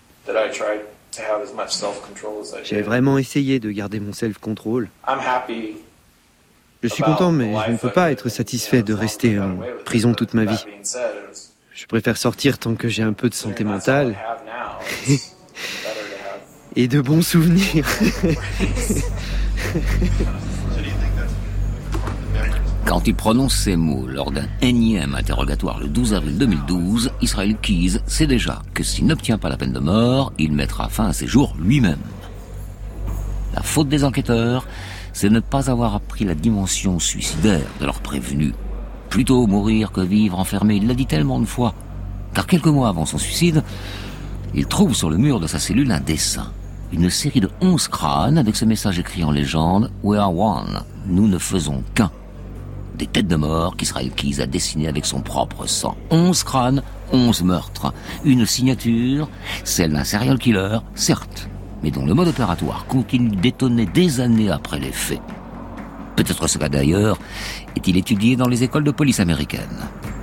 j'ai vraiment essayé de garder mon self-control. Je suis content, mais je ne peux pas être satisfait de rester en prison toute ma vie. Je préfère sortir tant que j'ai un peu de santé mentale et de bons souvenirs. Quand il prononce ces mots lors d'un énième interrogatoire le 12 avril 2012, Israel Keyes sait déjà que s'il n'obtient pas la peine de mort, il mettra fin à ses jours lui-même. La faute des enquêteurs, c'est ne pas avoir appris la dimension suicidaire de leur prévenu. Plutôt mourir que vivre enfermé, il l'a dit tellement de fois. Car quelques mois avant son suicide, il trouve sur le mur de sa cellule un dessin. Une série de 11 crânes avec ce message écrit en légende « We are one », nous ne faisons qu'un. Des têtes de mort qu'Israel Keyes a dessinées avec son propre sang. 11 crânes, 11 meurtres. Une signature, celle d'un serial killer, certes, mais dont le mode opératoire continue d'étonner des années après les faits. Peut-être ce cas d'ailleurs est-il étudié dans les écoles de police américaines.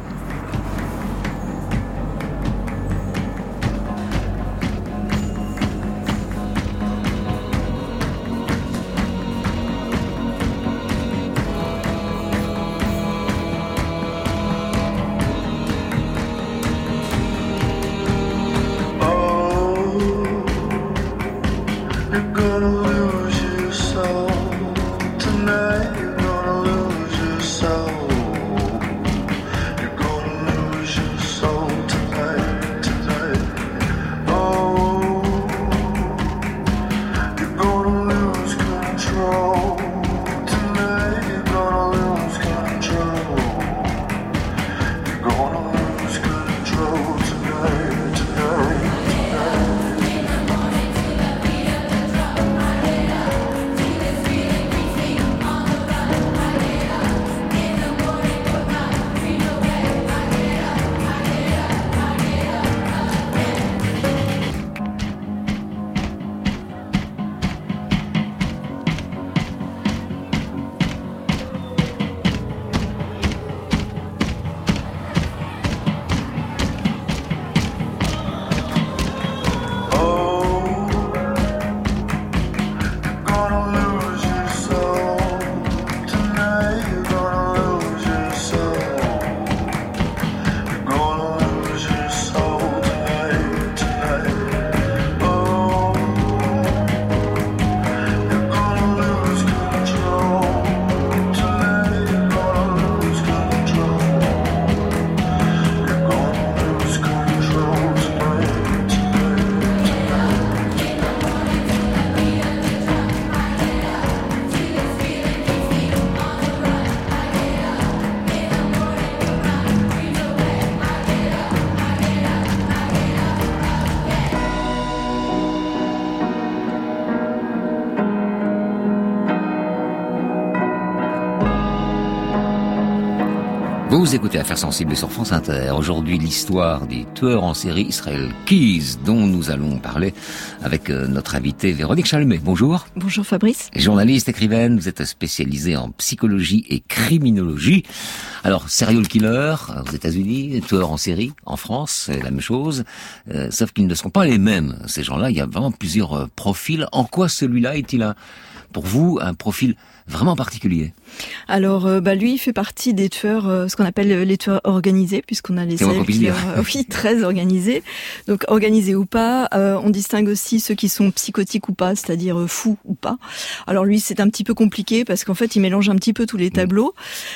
Vous écoutez Affaires sensibles sur France Inter. Aujourd'hui, l'histoire des tueurs en série Israel Keyes, dont nous allons parler avec notre invitée Véronique Chalmet. Bonjour. Bonjour Fabrice. Journaliste, écrivaine, vous êtes spécialisée en psychologie et criminologie. Alors, serial killer aux États-Unis, tueurs en série en France, c'est la même chose, sauf qu'ils ne sont pas les mêmes. Ces gens-là, il y a vraiment plusieurs profils. En quoi celui-là est-il pour vous un profil vraiment particulier? Alors, lui, il fait partie des tueurs, ce qu'on appelle les tueurs organisés, puisqu'on a les serial killers, oui, très organisés. Donc, organisés ou pas, on distingue aussi ceux qui sont psychotiques ou pas, c'est-à-dire fous ou pas. Alors lui, c'est un petit peu compliqué parce qu'en fait, il mélange un petit peu tous les tableaux.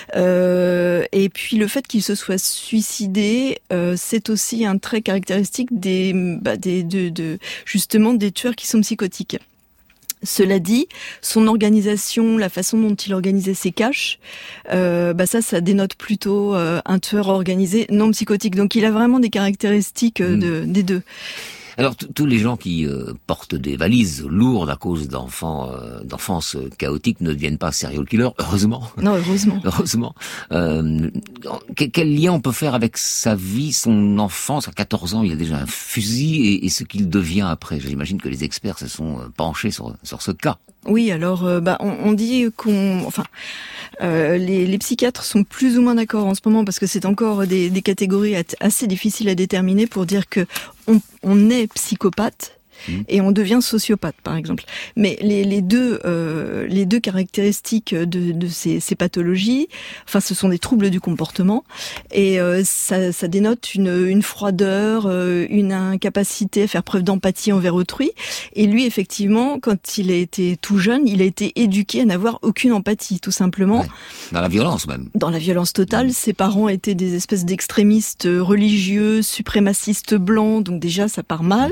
Et puis, le fait qu'il se soit suicidé, c'est aussi un trait caractéristique justement des tueurs qui sont psychotiques. Cela dit, son organisation, la façon dont il organisait ses caches, ça dénote plutôt un tueur organisé, non psychotique. Donc il a vraiment des caractéristiques des deux. Alors tous les gens qui portent des valises lourdes à cause d'enfance chaotique ne deviennent pas serial killer, heureusement. Non, heureusement. Heureusement. Quel lien on peut faire avec sa vie, son enfance? À 14 ans, il a déjà un fusil et ce qu'il devient après. J'imagine que les experts se sont penchés sur ce cas. Oui, alors on dit les psychiatres sont plus ou moins d'accord en ce moment parce que c'est encore des catégories assez difficiles à déterminer pour dire que on est psychopathe et on devient sociopathe, par exemple. Mais les deux caractéristiques de ces pathologies, enfin, ce sont des troubles du comportement, et ça dénote une froideur, une incapacité à faire preuve d'empathie envers autrui. Et lui, effectivement, quand il a été tout jeune, il a été éduqué à n'avoir aucune empathie, tout simplement. Ouais. Dans la violence même. Dans la violence totale. Ses parents étaient des espèces d'extrémistes religieux, suprémacistes blancs, donc déjà ça part mal.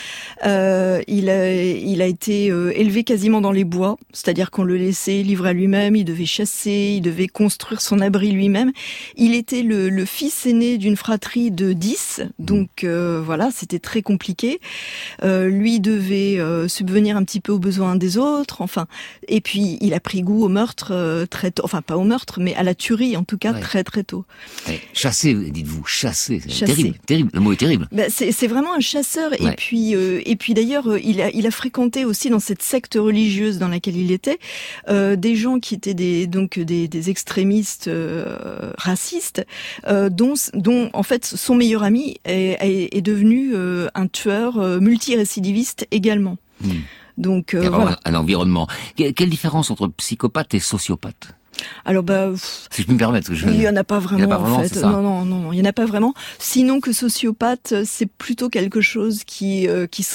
Il a été élevé quasiment dans les bois, c'est-à-dire qu'on le laissait livrer à lui-même, il devait chasser, il devait construire son abri lui-même. Il était le fils aîné d'une fratrie de 10, donc voilà, c'était très compliqué. Lui devait subvenir un petit peu aux besoins des autres, enfin, et puis il a pris goût au meurtre très tôt, enfin pas au meurtre, mais à la tuerie en tout cas très très tôt. Ouais. Chasser, dites-vous, chasser, c'est terrible, le mot est terrible. Ben, c'est vraiment un chasseur, et puis d'ailleurs, il a fréquenté aussi dans cette secte religieuse dans laquelle il était des gens qui étaient des extrémistes racistes, dont en fait son meilleur ami est devenu un tueur multirécidiviste également. Donc voilà. Un environnement. Quelle différence entre psychopathe et sociopathe? Alors si je peux me permettre, il y en a pas vraiment en fait. Non, il y en a pas vraiment. Sinon que sociopathe, c'est plutôt quelque chose qui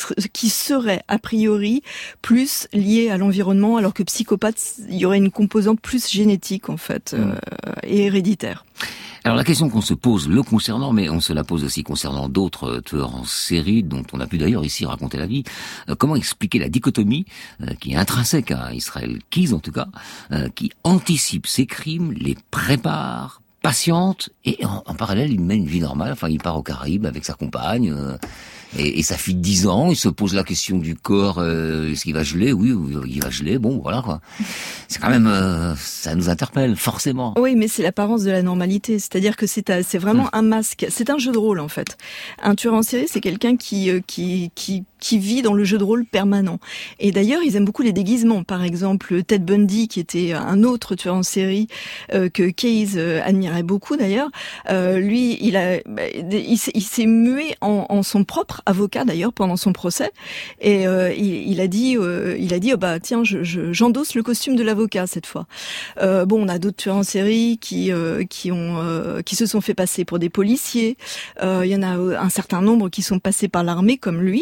serait a priori plus lié à l'environnement, alors que psychopathe, il y aurait une composante plus génétique en fait et héréditaire. Alors la question qu'on se pose le concernant, mais on se la pose aussi concernant d'autres tueurs en série dont on a pu d'ailleurs ici raconter la vie, comment expliquer la dichotomie qui est intrinsèque à Israel Keyes en tout cas, qui anticipe ses crimes, les prépare, patiente et en parallèle il mène une vie normale, enfin il part aux Caraïbes avec sa compagne et sa fille de 10 ans, il se pose la question du corps, est-ce qu'il va geler? Oui, il va geler, bon voilà quoi. C'est quand même, ça nous interpelle forcément. Oui, mais c'est l'apparence de la normalité, c'est-à-dire que c'est vraiment un masque, c'est un jeu de rôle en fait. Un tueur en série, c'est quelqu'un qui vit dans le jeu de rôle permanent. Et d'ailleurs, ils aiment beaucoup les déguisements. Par exemple, Ted Bundy, qui était un autre tueur en série que Keyes admirait beaucoup d'ailleurs, lui, il s'est mué en son propre avocat d'ailleurs pendant son procès. Et il a dit tiens, j'endosse le costume de l'avocat cette fois. On a d'autres tueurs en série qui se sont fait passer pour des policiers. Il y en a un certain nombre qui sont passés par l'armée comme lui.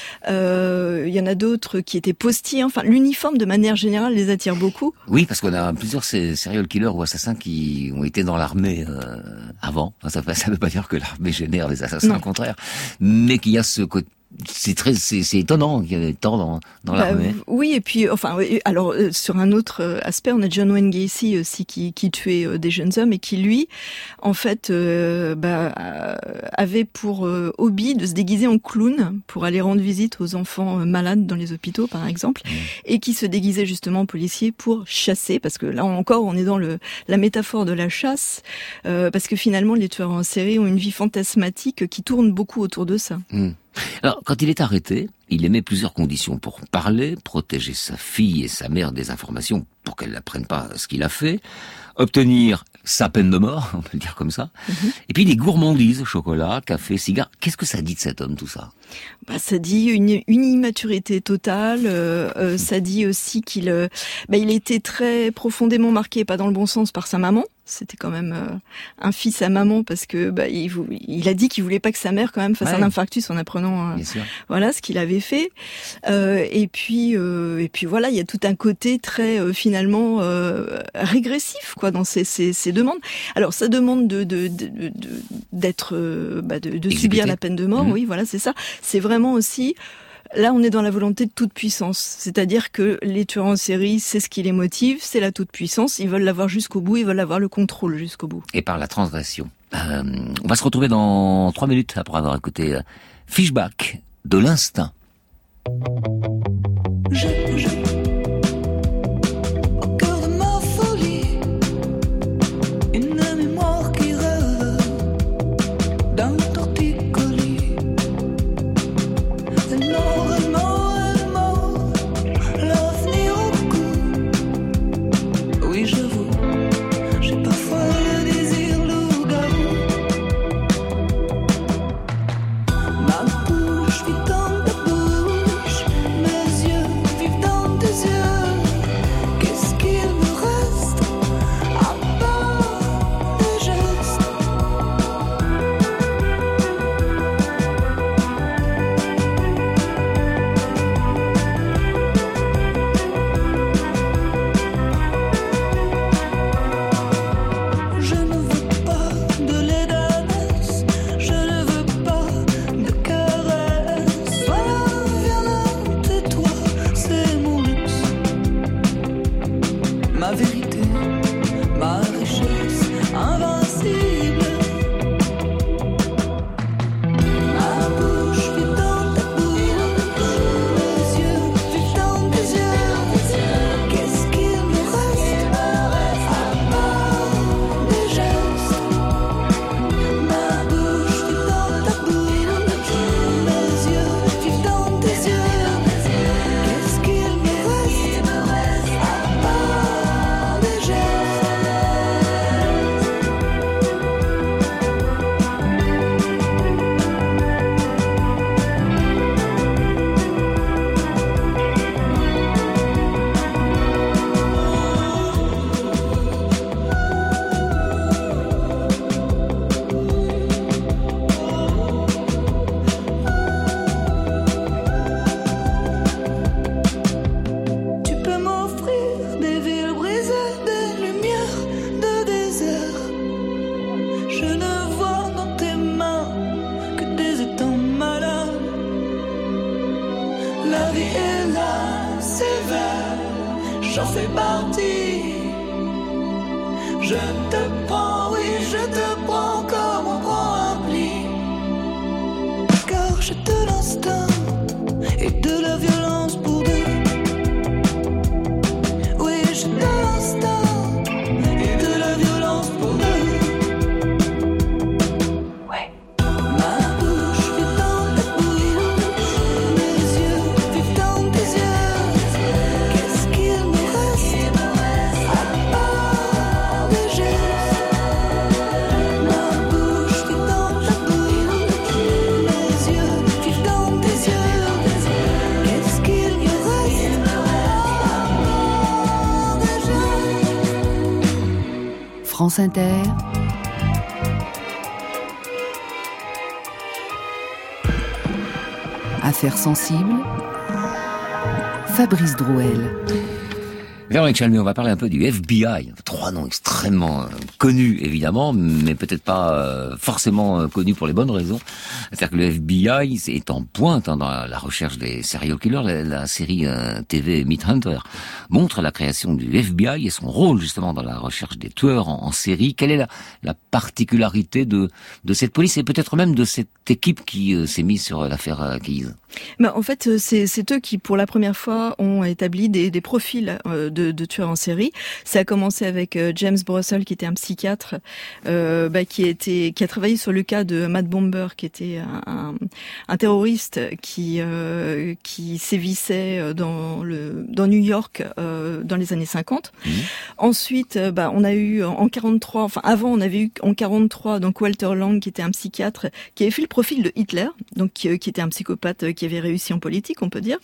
Il y en a d'autres qui étaient postiers. Enfin, l'uniforme de manière générale les attire beaucoup. Oui, parce qu'on a plusieurs serial killers ou assassins qui ont été dans l'armée avant. Enfin, ça ne veut pas dire que l'armée génère des assassins, au contraire, mais qu'il y a ce côté. C'est étonnant qu'il y ait tant dans l'armée. Oui, et puis alors sur un autre aspect, on a John Wayne Gacy aussi qui tuait des jeunes hommes et qui lui, en fait, avait pour hobby de se déguiser en clown pour aller rendre visite aux enfants malades dans les hôpitaux, par exemple, et qui se déguisait justement en policier pour chasser, parce que là encore, on est dans la métaphore de la chasse, parce que finalement, les tueurs en série ont une vie fantasmatique qui tourne beaucoup autour de ça. Alors, quand il est arrêté, il émet plusieurs conditions pour parler, protéger sa fille et sa mère des informations pour qu'elles n'apprennent pas ce qu'il a fait, obtenir sa peine de mort, on peut le dire comme ça, et puis des gourmandises, chocolat, café, cigares. Qu'est-ce que ça dit de cet homme, tout ça? Ça dit une immaturité totale, ça dit aussi qu'il était très profondément marqué, pas dans le bon sens, par sa maman. C'était quand même un fils à maman parce que il a dit qu'il voulait pas que sa mère quand même fasse un infarctus en apprenant voilà ce qu'il avait fait. Et puis voilà, il y a tout un côté très finalement régressif quoi dans ces demandes. Alors ça demande de subir la peine de mort, oui voilà c'est ça. C'est vraiment aussi. Là, on est dans la volonté de toute puissance. C'est-à-dire que les tueurs en série, c'est ce qui les motive, c'est la toute puissance. Ils veulent l'avoir jusqu'au bout, ils veulent avoir le contrôle jusqu'au bout. Et par la transgression. On va se retrouver dans 3 minutes après avoir écouté Fishback de l'instinct. Au cœur de ma folie, une mémoire qui rêve d'un torticolis. Elle mord, l'avenir au cou. Oui, j'avoue, j'ai parfois le désir loup-garou. Ma bouche vit dans ta bouche, mes yeux vivent dans tes yeux. Qu'est-ce qu'il me reste à part des gestes? Je ne veux pas de lait d'ânesse, je ne veux pas de caresses. Voilà, viens là, tais-toi, c'est mon luxe. Ma vérité, ma richesse invincible. Ma bouche vit dans ta bouche, mes yeux vivent dans tes yeux. Qu'est-ce qu'il me reste à part des gestes? Ma bouche vit dans ta bouche, mes yeux vivent dans tes yeux. Qu'est-ce qu'il me reste à part des gestes? Tu peux m'offrir des villes brisées, des lumières de désert. Je ne vois dans tes mains que des étangs malades. La vie est là, sévère, j'en fais partie. Je te prends, oui, je te prends comme on prend un pli. Car j'ai de l'instinct et de la violence pour deux. Oui, j'ai de l'instinct et de la violence pour deux. Ouais. Ma bouche vit dans ta bouche, mes yeux vivent dans tes yeux. Qu'est-ce qu'il me reste à part des gestes? Ma bouche vit dans ta bouche, mes yeux vivent dans tes yeux. Qu'est-ce qu'il me reste à part des gestes? France Inter, Affaires sensibles, Fabrice Drouel. Véronique Chalmy, on va parler un peu du FBI. 3 noms extrêmement connus, évidemment, mais peut-être pas forcément connus pour les bonnes raisons. C'est-à-dire que le FBI est en pointe dans la recherche des serial killers. La série TV Meat Hunter montre la création du FBI et son rôle justement dans la recherche des tueurs en série. Quelle est la particularité de cette police et peut-être même de cette équipe qui s'est mise sur l'affaire Keyes? En fait, c'est eux qui, pour la première fois, ont établi des profils de tueurs en série. Ça a commencé avec James Brussel, qui était un psychiatre, qui a travaillé sur le cas de Matt Bomber, qui était un terroriste qui sévissait dans New York dans les années 50. Ensuite, on a eu en 43, enfin avant, on avait eu en 43 donc Walter Lang, qui était un psychiatre, qui avait fait le profil de Hitler, donc qui était un psychopathe qui avait réussi en politique, on peut dire.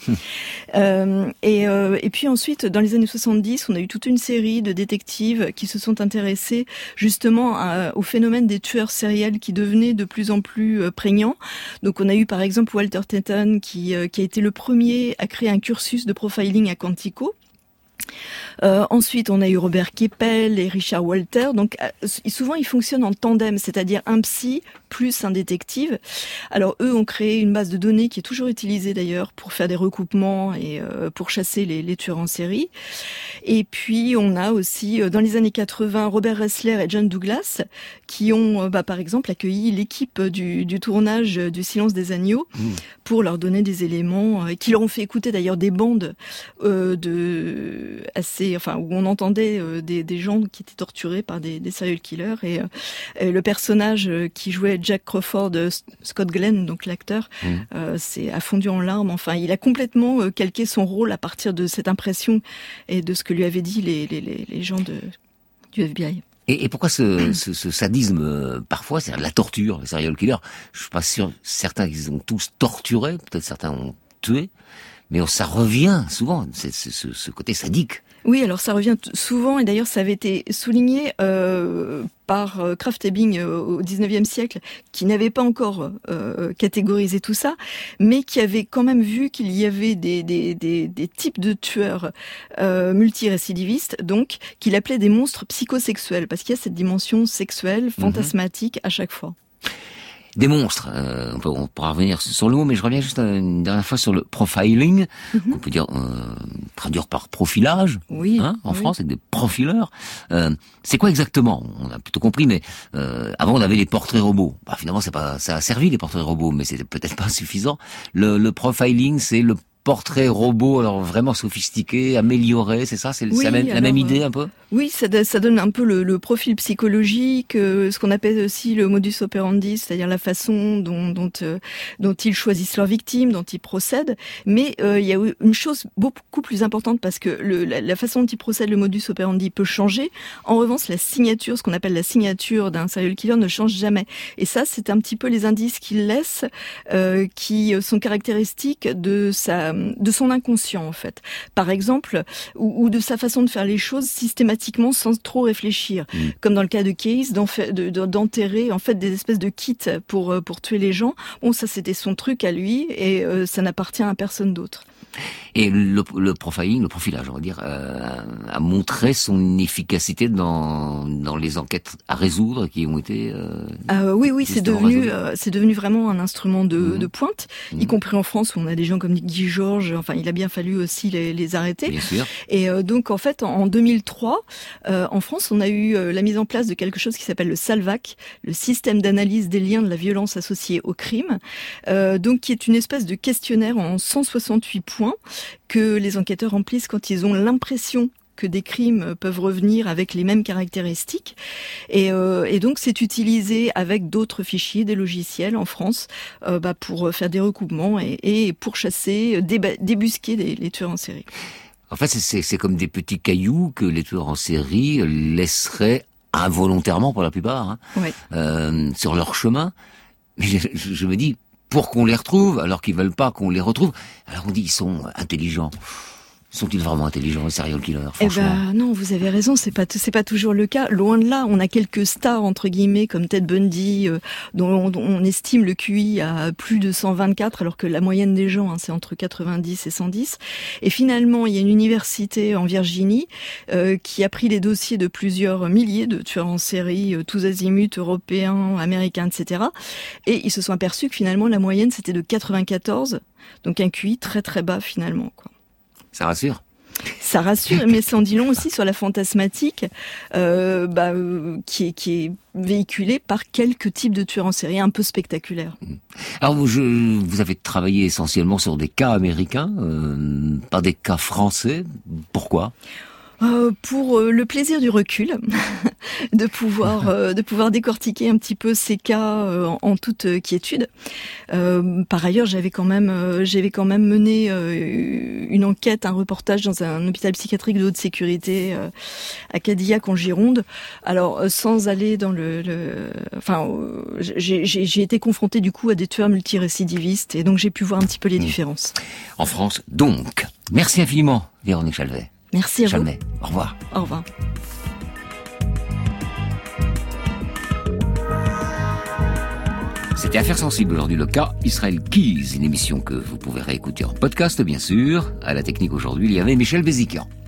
Et puis ensuite, dans les années 70, on a eu toute une série de détectives qui se sont intéressés justement au phénomène des tueurs sériels qui devenaient de plus en plus prégnants. Donc on a eu par exemple Walter Tatum qui a été le premier à créer un cursus de profiling à Quantico. Ensuite, on a eu Robert Keppel et Richard Walter. Donc, souvent, ils fonctionnent en tandem, c'est-à-dire un psy plus un détective. Alors eux ont créé une base de données qui est toujours utilisée d'ailleurs pour faire des recoupements et pour chasser les tueurs en série. Et puis on a aussi dans les années 80 Robert Ressler et John Douglas qui ont par exemple accueilli l'équipe du tournage du Silence des agneaux pour leur donner des éléments et qui leur ont fait écouter d'ailleurs des bandes où on entendait des gens qui étaient torturés par des serial killers et le personnage qui jouait Jack Crawford, Scott Glenn, donc l'acteur, a fondu en larmes. Enfin, il a complètement calqué son rôle à partir de cette impression et de ce que lui avaient dit les gens du FBI. Et pourquoi ce sadisme parfois, c'est-à-dire la torture, les serial killers? Je suis pas sûr, certains qu'ils ont tous torturé, peut-être certains ont tué, mais ça revient souvent, c'est ce côté sadique. Oui, alors ça revient souvent, et d'ailleurs ça avait été souligné par Krafft Ebing au XIXe siècle, qui n'avait pas encore catégorisé tout ça, mais qui avait quand même vu qu'il y avait des types de tueurs multirécidivistes, donc qu'il appelait des monstres psychosexuels, parce qu'il y a cette dimension sexuelle, fantasmatique à chaque fois. Des monstres, on pourra revenir sur le mot, mais je reviens juste une dernière fois sur le profiling, qu'on peut dire traduire par profilage, en France, c'est des profileurs. C'est quoi exactement? On a plutôt compris, mais avant on avait les portraits robots. Finalement, ça a servi les portraits robots, mais c'était peut-être pas suffisant. Le profiling, c'est le portrait robot, alors vraiment sophistiqué, amélioré, c'est ça? C'est la même idée un peu? Oui, ça donne un peu le profil psychologique, ce qu'on appelle aussi le modus operandi, c'est-à-dire la façon dont ils choisissent leurs victimes, dont ils procèdent. Mais il y a une chose beaucoup plus importante, parce que la façon dont ils procèdent, le modus operandi peut changer. En revanche, la signature, ce qu'on appelle la signature d'un serial killer, ne change jamais. Et ça, c'est un petit peu les indices qu'il laisse, qui sont caractéristiques de son inconscient, en fait. Par exemple, ou de sa façon de faire les choses systématiquement sans trop réfléchir. Comme dans le cas de Case, d'enterrer en fait des espèces de kits pour tuer les gens. Bon, ça c'était son truc à lui et ça n'appartient à personne d'autre. Et le profiling, le profilage, on va dire, a montré son efficacité dans les enquêtes à résoudre qui ont été. Oui, c'est devenu vraiment un instrument de pointe, y compris en France où on a des gens comme Guy Georges. Enfin, il a bien fallu aussi les arrêter. Bien sûr. Et donc en fait, en 2003, en France, on a eu la mise en place de quelque chose qui s'appelle le SALVAC, le système d'analyse des liens de la violence associée au crime, donc qui est une espèce de questionnaire en 168 points que les enquêteurs remplissent quand ils ont l'impression que des crimes peuvent revenir avec les mêmes caractéristiques. Et donc, c'est utilisé avec d'autres fichiers, des logiciels en France, pour faire des recoupements et pour chasser, débusquer les tueurs en série. En fait, c'est comme des petits cailloux que les tueurs en série laisseraient involontairement, pour la plupart, sur leur chemin. Mais je me dis, pour qu'on les retrouve, alors qu'ils veulent pas qu'on les retrouve, alors on dit ils sont intelligents. Sont-ils vraiment intelligents, les serial killers, franchement? Non, vous avez raison, c'est pas toujours le cas. Loin de là, on a quelques stars, entre guillemets, comme Ted Bundy, dont on estime le QI à plus de 124, alors que la moyenne des gens, c'est entre 90 et 110. Et finalement, il y a une université en Virginie, qui a pris les dossiers de plusieurs milliers de tueurs en série, tous azimuts, européens, américains, etc. Et ils se sont aperçus que finalement, la moyenne, c'était de 94. Donc un QI très très bas, finalement, quoi. Ça rassure. Ça rassure, mais ça en dit long aussi sur la fantasmatique qui est véhiculée par quelques types de tueurs en série un peu spectaculaires. Alors vous avez travaillé essentiellement sur des cas américains, pas des cas français. Pourquoi ? Pour le plaisir du recul, de pouvoir décortiquer un petit peu ces cas en toute quiétude. Par ailleurs, j'avais quand même mené une enquête, un reportage dans un hôpital psychiatrique de haute sécurité à Cadillac en Gironde. Alors sans aller dans j'ai été confrontée du coup à des tueurs multirécidivistes et donc j'ai pu voir un petit peu les différences. En France, donc. Merci infiniment, Véronique Chalvet. Merci à vous. Au revoir. Au revoir. C'était Affaires sensibles aujourd'hui, le cas Israel Keyes, une émission que vous pouvez réécouter en podcast bien sûr. À la technique aujourd'hui, il y avait Michel Béziquian.